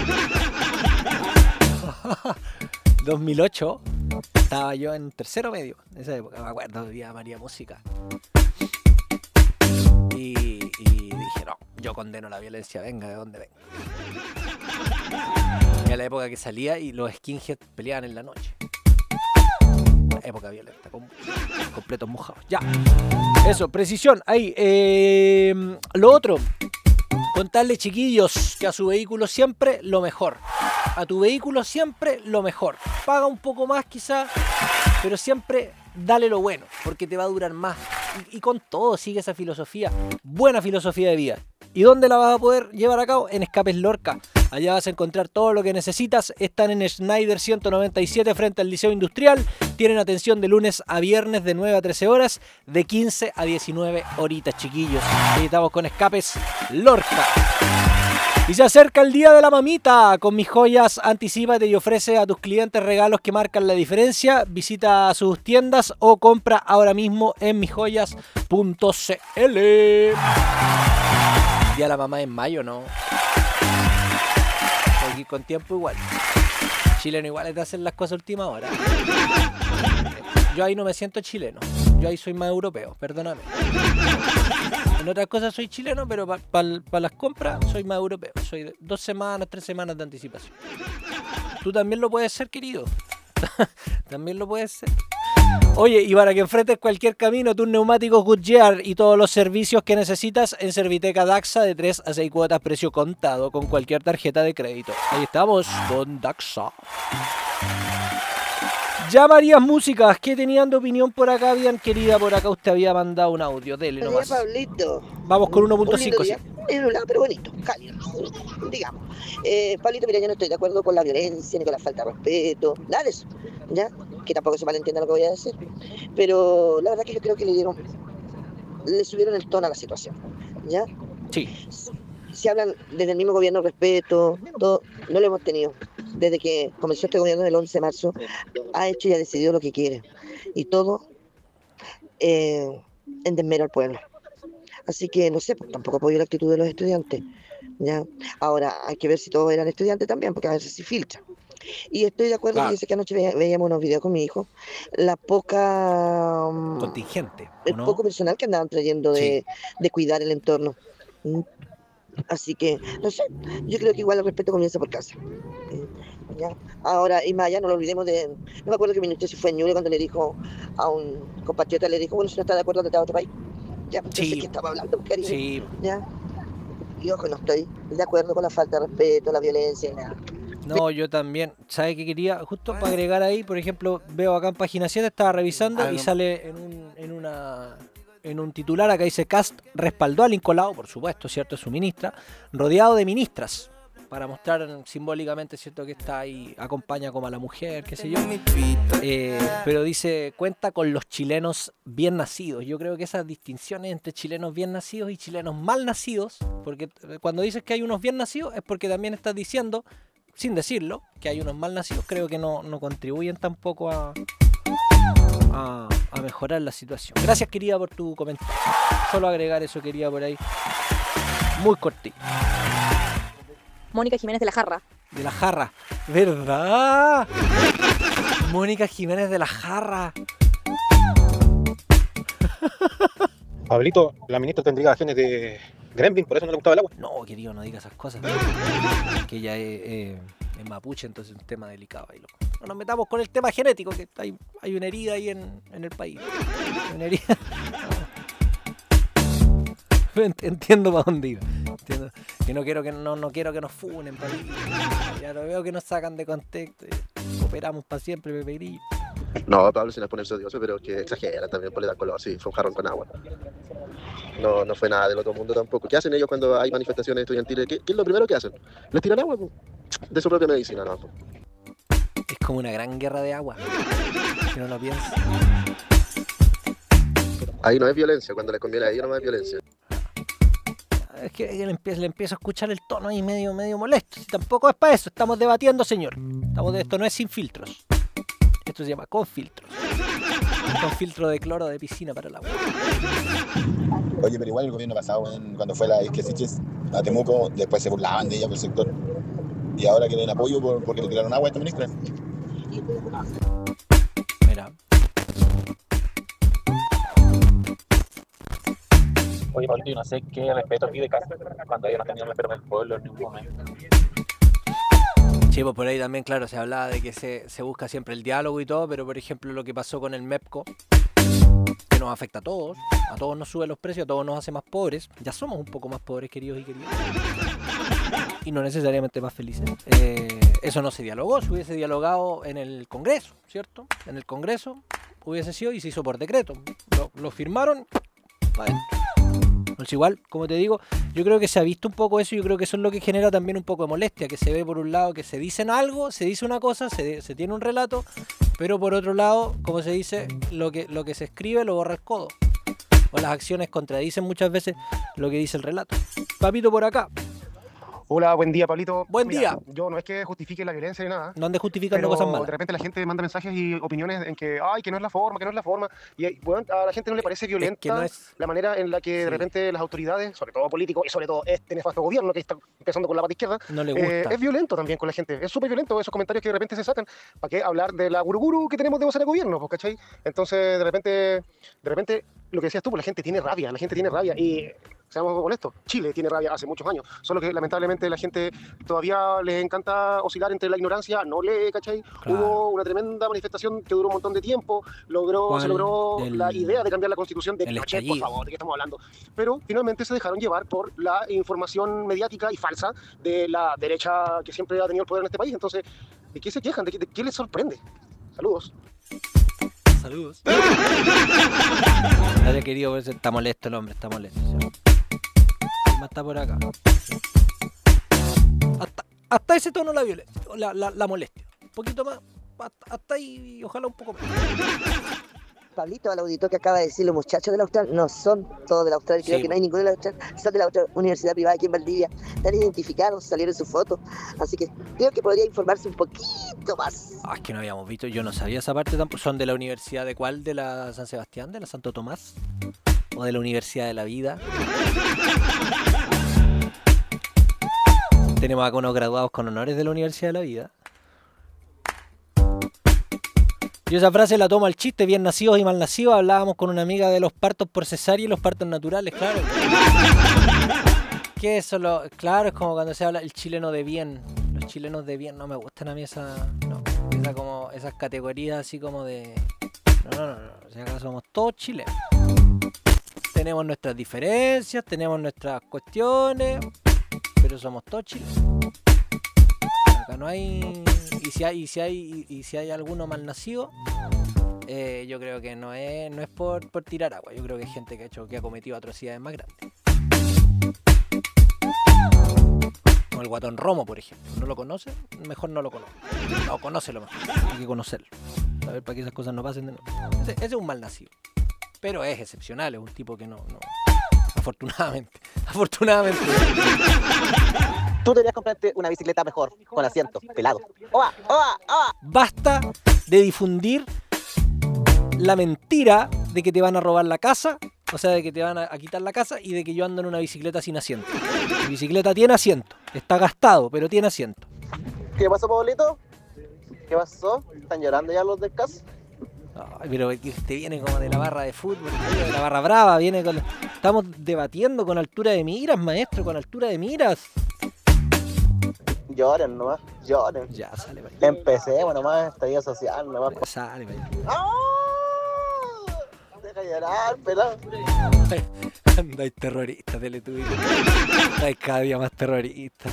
2008. Estaba yo en tercero medio. En esa época me acuerdo, veía María Música. Y dije, no, yo condeno la violencia, venga de donde venga. Era la época que salía y los skinheads peleaban en la noche. Una época violenta, con completos mojados. Ya, eso, precisión, ahí. Lo otro, contarle, chiquillos, que a su vehículo siempre lo mejor. A tu vehículo siempre lo mejor. Paga un poco más quizás, pero siempre dale lo bueno, porque te va a durar más. Y con todo sigue esa filosofía, buena filosofía de vida. ¿Y dónde la vas a poder llevar a cabo? En Escapes Lorca. Allá vas a encontrar todo lo que necesitas. Están en Schneider 197 frente al Liceo Industrial. Tienen atención de lunes a viernes de 9 a 13 horas, de 15 a 19 horitas, chiquillos. Ahí estamos con Escapes Lorca. Y se acerca el día de la mamita. Con Mis Joyas, anticípate y ofrece a tus clientes regalos que marcan la diferencia. Visita sus tiendas o compra ahora mismo en misjoyas.cl. Día de la mamá en mayo, ¿no? Aquí con tiempo igual. Chileno igual es de hacer las cosas a última hora. Yo ahí no me siento chileno. Yo ahí soy más europeo, perdóname. En otras cosas soy chileno, pero para las compras soy más europeo. Soy de 2 semanas, 3 semanas de anticipación. Tú también lo puedes ser, querido. También lo puedes ser. Oye, y para que enfrentes cualquier camino, tus neumáticos Goodyear y todos los servicios que necesitas en Serviteca Daxa de 3 a 6 cuotas precio contado con cualquier tarjeta de crédito. Ahí estamos con Daxa. Ya Marías Músicas, ¿qué tenían de opinión por acá? Bien querida, por acá usted había mandado un audio, dele nomás. Pablito. Vamos con 1.5, sí. Es un lado, pero bonito, cálido, digamos. Pablito, mira, yo no estoy de acuerdo con la violencia, ni con la falta de respeto, nada de eso, ¿ya? Que tampoco se malentienda lo que voy a decir. Pero la verdad que yo creo que le subieron el tono a la situación, ¿ya? Sí. Si hablan desde el mismo gobierno respeto, todo, no lo hemos tenido. Desde que comenzó este gobierno el 11 de marzo, ha hecho y ha decidido lo que quiere. Y todo en desmero al pueblo. Así que, no sé, pues, tampoco apoyo la actitud de los estudiantes, ¿ya? Ahora, hay que ver si todos eran estudiantes también, porque a veces sí filtra. Y estoy de acuerdo, yo sé que anoche veíamos unos videos con mi hijo, la poca... contingente, el ¿no? poco personal que andaban trayendo de cuidar el entorno. Así que, no sé, yo creo que igual el respeto comienza por casa. ¿Ya? Ahora, y más allá, no lo olvidemos de... No me acuerdo que ministro se fue en Ñuble cuando le dijo a un compatriota, le dijo, bueno, si no está de acuerdo, te da a otro país. Ya, pues sí. Yo sé que estaba hablando, cariño. Sí. ¿Ya? Y ojo, no estoy de acuerdo con la falta de respeto, la violencia y nada. No, yo también. ¿Sabe qué quería? Justo para agregar ahí, por ejemplo, veo acá en página 7, estaba revisando y sale en un titular, acá dice Cast respaldó a Lincolao, por supuesto, cierto, es su ministra, rodeado de ministras. para mostrar simbólicamente, ¿cierto?, que está ahí, acompaña como a la mujer, qué sé yo. Pero dice, cuenta con los chilenos bien nacidos. Yo creo que esas distinciones entre chilenos bien nacidos y chilenos mal nacidos, porque cuando dices que hay unos bien nacidos es porque también estás diciendo, sin decirlo, que hay unos mal nacidos. Creo que no contribuyen tampoco a mejorar la situación. Gracias, querida, por tu comentario. Solo agregar eso, querida, por ahí. Muy cortito. Mónica Jiménez de la Jarra. De la Jarra, ¿verdad? Mónica Jiménez de la Jarra. Pablito, la ministra tendría genes de gremlin, por eso no le gustaba el agua. No, querido, no diga esas cosas. Que ella es mapuche, entonces es un tema delicado ahí, loco. No nos metamos con el tema genético, que hay una herida ahí en el país. Una herida. Entiendo para dónde iba. Entiendo. Que no quiero que nos funen, país. Ya lo veo que nos sacan de contexto. Cooperamos para siempre, Pepe Grillo. No, Pablo, sin ponerse odioso, pero que exagera también por le dar color. Sí, fue un jarrón con agua. No fue nada del otro mundo tampoco. ¿Qué hacen ellos cuando hay manifestaciones estudiantiles? ¿Qué es lo primero que hacen? Les tiran agua, de su propia medicina, ¿no? Es como una gran guerra de agua. Si no lo piensas. Ahí no es violencia, cuando les conviene a ellos no es violencia. Es que le empiezo a escuchar el tono ahí medio molesto. Si tampoco es para eso, estamos debatiendo, señor. Esto no es sin filtros. Esto se llama con filtros. Con filtro de cloro de piscina para el agua. Oye, pero igual el gobierno pasado, cuando fue la Isquesiches a Temuco, después se burlaban de ella por el sector. Y ahora quieren apoyo porque le tiraron agua a esta ministra. Mira. Oye, Pablito, yo no sé qué respeto pide Casa cuando ellos no tenían respeto del pueblo en ningún momento. Sí, pues por ahí también, claro, se hablaba de que se busca siempre el diálogo y todo, pero por ejemplo lo que pasó con el MEPCO, que nos afecta a todos nos sube los precios, a todos nos hace más pobres. Ya somos un poco más pobres, queridos y queridas. Y no necesariamente más felices. Eso no se dialogó, se hubiese dialogado en el Congreso, ¿cierto? En el Congreso hubiese sido y se hizo por decreto. Lo firmaron, para adentro. Pues igual, como te digo, yo creo que se ha visto un poco eso. Yo creo que eso es lo que genera también un poco de molestia, que se ve por un lado que se dicen algo, se dice una cosa, se tiene un relato, pero por otro lado, como se dice, lo que se escribe lo borra el codo, o las acciones contradicen muchas veces lo que dice el relato. Papito por acá. Hola, buen día, Pablito. Buen día. Yo no es que justifique la violencia ni nada. No andes justificando cosas malas. De repente la gente manda mensajes y opiniones en que, que no es la forma. Y bueno, a la gente no le parece violenta que no es... la manera en la que de repente las autoridades, sobre todo políticos y sobre todo este nefasto gobierno que está empezando con la pata izquierda, no le gusta. Es violento también con la gente. Es súper violento esos comentarios que de repente se sacan. ¿Para qué hablar de la guruguru que tenemos de voz al gobierno? Pues, ¿cachai? Entonces, de repente, lo que decías tú, pues la gente tiene rabia. Y seamos honestos, Chile tiene rabia hace muchos años, solo que lamentablemente la gente todavía les encanta oscilar entre la ignorancia, no lee, ¿cachai? Claro. Hubo una tremenda manifestación que duró un montón de tiempo, se logró la idea de cambiar la constitución de Pinochet, por favor, ¿de qué estamos hablando? Pero finalmente se dejaron llevar por la información mediática y falsa de la derecha que siempre ha tenido el poder en este país. Entonces, ¿de qué se quejan? ¿De qué les sorprende? Saludos. Dale, querido, está molesto el hombre, está molesto. Más está por acá. Hasta ese tono la violencia, la molestia. Un poquito más, hasta ahí y ojalá un poco más. Pablito, al auditor que acaba de decir, los muchachos de la Austral no son todos de la Austral, creo que no hay ninguno de la Austral, son de la otra universidad privada aquí en Valdivia, están identificados, salieron sus fotos, así que creo que podría informarse un poquito más. Es que no habíamos visto, yo no sabía esa parte tampoco. ¿Son de la universidad de cuál? ¿De la San Sebastián? ¿De la Santo Tomás? ¿O de la Universidad de la Vida? Tenemos acá unos graduados con honores de la Universidad de la Vida. Yo esa frase la tomo al chiste, bien nacidos y mal nacidos. Hablábamos con una amiga de los partos por cesárea y los partos naturales, claro. ¿Qué es eso? Claro, es como cuando se habla el chileno de bien. Los chilenos de bien no me gustan a mí esas categorías así como de... No. Si acá somos todos chilenos. Tenemos nuestras diferencias, tenemos nuestras cuestiones, pero somos todos chilenos. Acá no hay... Y si hay alguno mal nacido, yo creo que no es por tirar agua. Yo creo que hay gente que ha cometido atrocidades más grandes. Como el Guatón Romo, por ejemplo. ¿No lo conoce? Mejor no lo conoce. No, conócelo mejor. Hay que conocerlo. A ver, para que esas cosas no pasen de nuevo. Ese es un mal nacido. Pero es excepcional, es un tipo que no. Afortunadamente. Tú deberías comprarte una bicicleta mejor, con asiento, pelado. ¡Oa, oa, oa! Basta de difundir la mentira de que te van a robar la casa, o sea, de que te van a quitar la casa y de que yo ando en una bicicleta sin asiento. Mi bicicleta tiene asiento, está gastado, pero tiene asiento. ¿Qué pasó, Pablito? ¿Qué pasó? ¿Están llorando ya los del caso? Ay, pero este viene como de la barra de fútbol, de la barra brava, viene con... Estamos debatiendo con altura de miras, maestro, con altura de miras. Lloren nomás, lloren. Ya, sale, vaya. Empecemos nomás, estallido social nomás. Ya, sale, vaya. Deja llorar, pelado. Andáis terroristas, Teletubbies. Andáis cada día más terroristas.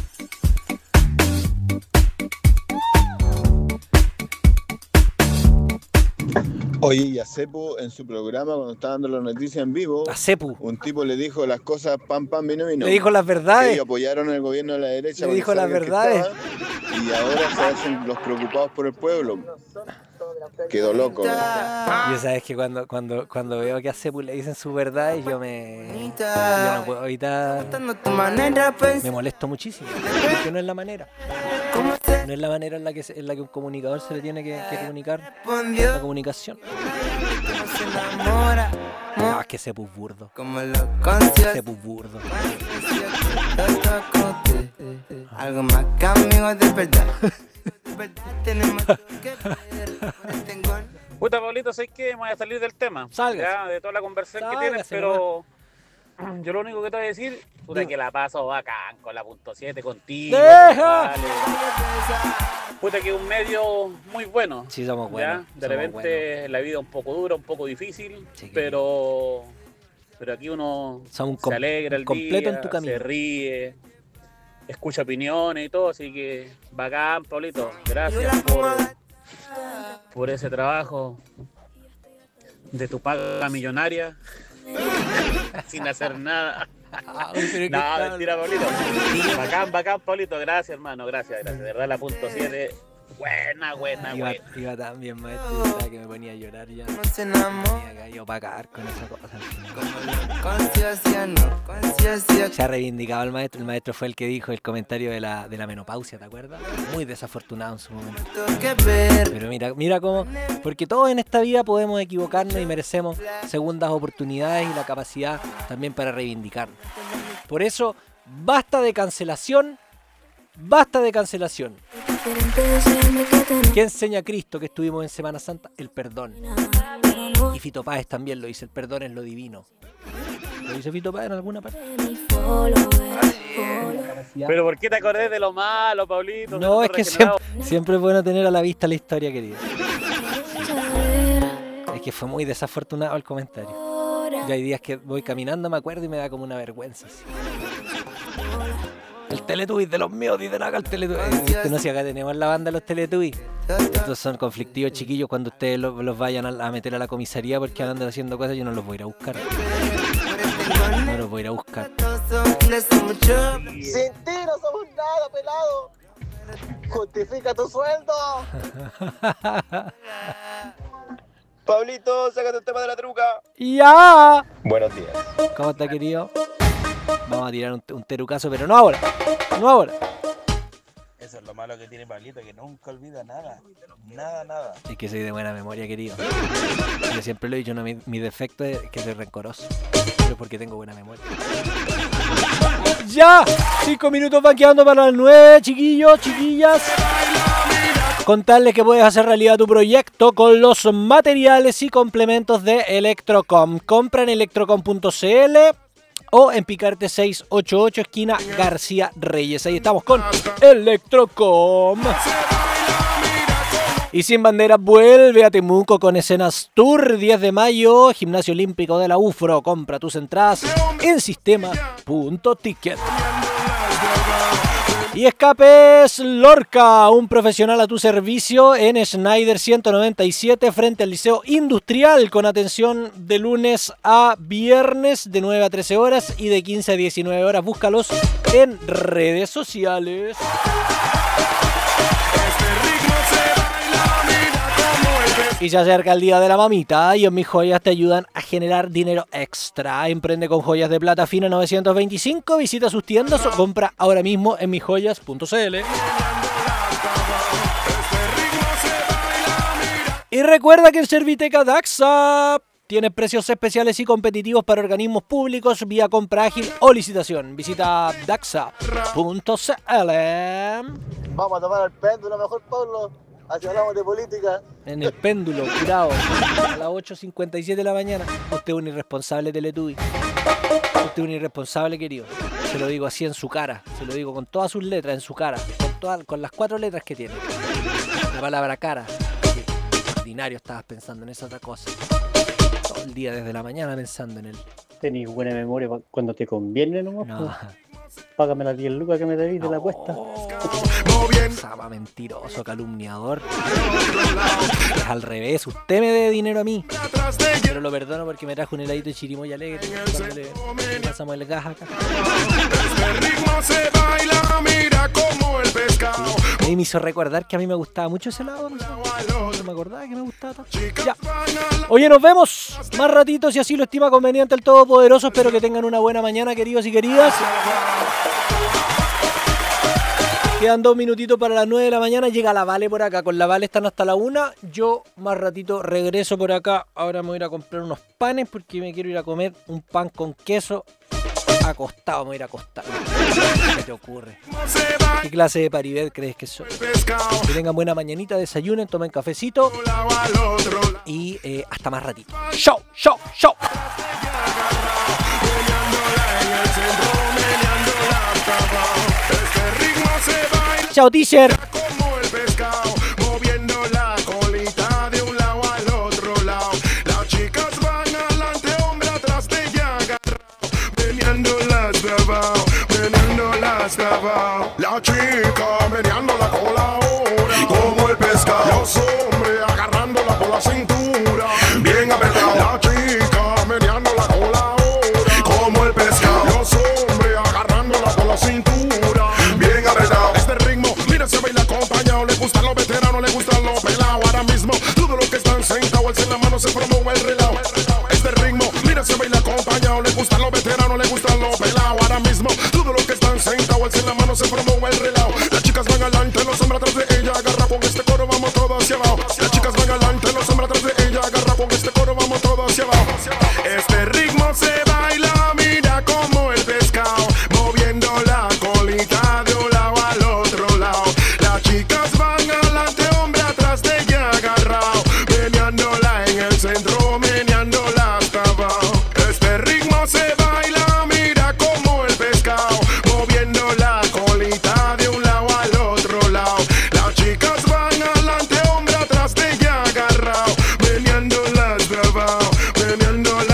Oye, y a Cepu en su programa, cuando estaba dando la noticia en vivo, a Cepu, un tipo le dijo las cosas pam, pam, vino, vino. Le dijo las verdades. Que ellos apoyaron el gobierno de la derecha. Le dijo las verdades. Y ahora se hacen los preocupados por el pueblo. Quedó loco. Yo sabes que cuando veo que a Cepu le dicen sus verdades, yo no puedo evitar. Me molesto muchísimo. Porque no es la manera. No es la manera en la que un comunicador se le tiene que comunicar la comunicación. No, es que Cepu es burdo. Cepu es burdo. Algo más que amigos de verdad. Puta, Pablito, sé que me voy a salir del tema. Ya, de toda la conversación que tienes, pero yo lo único que te voy a decir, puta, que la paso bacán con la .7 contigo. Vale. Puta, que es un medio muy bueno. Sí, somos buenos. ¿Ya? De repente la vida es un poco dura, un poco difícil, sí, pero aquí uno se alegra el completo día, en tu camino. Se ríe, escucha opiniones y todo, así que bacán, Pablito. Gracias por ese trabajo de tu paga millonaria sin hacer nada. No, mentira, Pablito. Bacán, Pablito. Gracias, hermano. Gracias. De verdad, la .7. Buena. Iba tan bien, maestro, que me ponía a llorar ya. Me ponía acá yo para cagar con esa cosa. Se ha reivindicado el maestro. El maestro fue el que dijo el comentario de la menopausia, ¿te acuerdas? Muy desafortunado en su momento. Pero mira cómo... Porque todos en esta vida podemos equivocarnos y merecemos segundas oportunidades y la capacidad también para reivindicarnos. Por eso, basta de cancelación. Basta de cancelación. ¿Qué enseña Cristo que estuvimos en Semana Santa? El perdón. Y Fito Páez también lo dice, el perdón es lo divino. ¿Lo dice Fito Páez en alguna parte? Pero ¿por qué te acordás de lo malo, Pablito? No, es que siempre es bueno tener a la vista la historia, querido. Es que fue muy desafortunado el comentario. Y hay días que voy caminando, me acuerdo y me da como una vergüenza. Así. El Teletubbies de los míos, dicen acá el Teletubbies. No sé si acá tenemos la banda de los Teletubbies. Estos son conflictivos chiquillos cuando ustedes los vayan a meter a la comisaría porque andan haciendo cosas, yo no los voy a ir a buscar. No los voy a ir a buscar. Sin ti no somos nada, pelado. Justifica tu sueldo. Pablito, sácate el tema de la truca. ¡Ya! Buenos días. ¿Cómo está, querido? Vamos a tirar un terucazo, pero no ahora. No ahora. Eso es lo malo que tiene Pablito, que nunca olvida nada. Nada. Es que soy de buena memoria, querido. Yo siempre lo he dicho, no, mi defecto es que soy rencoroso. Pero porque tengo buena memoria. ¡Ya! 5 minutos van quedando para las 9, chiquillos, chiquillas. Contarles que puedes hacer realidad tu proyecto con los materiales y complementos de Electrocom. Compra en electrocom.cl o en Picarte 688, esquina García Reyes. Ahí estamos con Electrocom. Y Sin Bandera vuelve a Temuco con Escenas Tour 10 de mayo, Gimnasio Olímpico de la UFRO. Compra tus entradas en sistema.ticket. Y Escapes Lorca, un profesional a tu servicio en Schneider 197 frente al Liceo Industrial, con atención de lunes a viernes de 9 a 13 horas y de 15 a 19 horas. Búscalos en redes sociales. Y se acerca el día de la mamita y en Mis Joyas te ayudan a generar dinero extra. Emprende con joyas de plata fina 925, visita sus tiendas o compra ahora mismo en misjoyas.cl. Y recuerda que en Serviteca Daxa tiene precios especiales y competitivos para organismos públicos vía compra ágil o licitación. Visita daxa.cl. Vamos a tomar el péndulo mejor, Pablo. Así hablamos de política. En el péndulo, curado, a las 8:57 de la mañana. Usted es un irresponsable, Teletubby. Usted es un irresponsable, querido. Se lo digo así en su cara. Se lo digo con todas sus letras en su cara. Con las 4 letras que tiene. La palabra cara. Ordinario, estabas pensando en esa otra cosa. Todo el día desde la mañana pensando en él. Tenís buena memoria cuando te conviene nomás. No. Págame las 10 lucas que me debís de la apuesta. Sama, mentiroso, calumniador. Es al revés, usted me debe dinero a mí. Pero lo perdono porque me trajo un heladito de chirimoya alegre. Cuando le pasamos el gas acá. Sí. Y me hizo recordar que a mí me gustaba mucho ese helado. No me acordaba que me gustaba tanto. Ya. Oye, nos vemos más ratitos si así lo estima conveniente el Todopoderoso. Espero que tengan una buena mañana, queridos y queridas. Quedan 2 minutitos para las 9 de la mañana. Llega la Vale por acá. Con la Vale están hasta la 1. Yo más ratito regreso por acá. Ahora me voy a ir a comprar unos panes porque me quiero ir a comer un pan con queso. Acostado, me voy a ir a acostar. ¿Qué te ocurre? ¿Qué clase de paribet crees que soy? Que tengan buena mañanita, desayunen, tomen cafecito. Y hasta más ratito. ¡Show, show, show! Chao, teacher. Como el pescado, moviendo la colita de un lado al otro lado. Las chicas van adelante, hombre atrás de ella agarrado. Meneándolas grabado, meneándolas grabado. La chica meneando la cola ahora, como el pescado. Los hombres agarrándola por la cintura, bien apretado. La chica meneando la cola ahora, como el pescado. Los hombres agarrándola por la cintura, bien apretado. Se baila acompañado, le gustan los veteranos, le gustan los pelados. Ahora mismo, todos los que están sentados, en la mano se formó el relajo. Este ritmo, mira, se baila acompañado, le gustan los veteranos, le gustan los pelados. Ahora mismo, todos los que están sentados, en la mano se formó el relajo. Las chicas van adelante, los hombres atrás de ella, agarra con este coro, vamos todos hacia abajo. Las chicas van adelante, los hombres atrás de ella, agarra con este coro, vamos todos hacia abajo. Este ritmo se baila, mira como el pescado, moviendo la colita de un lado al otro lado. Las chicas van adelante, hombre atrás de ella agarrado, meneándola en el centro, meneándola hasta abajo. Este ritmo se baila, mira como el pescado, moviendo la colita de un lado al otro lado. Las chicas van adelante, hombre atrás de ella agarrado, meneándola hasta abajo.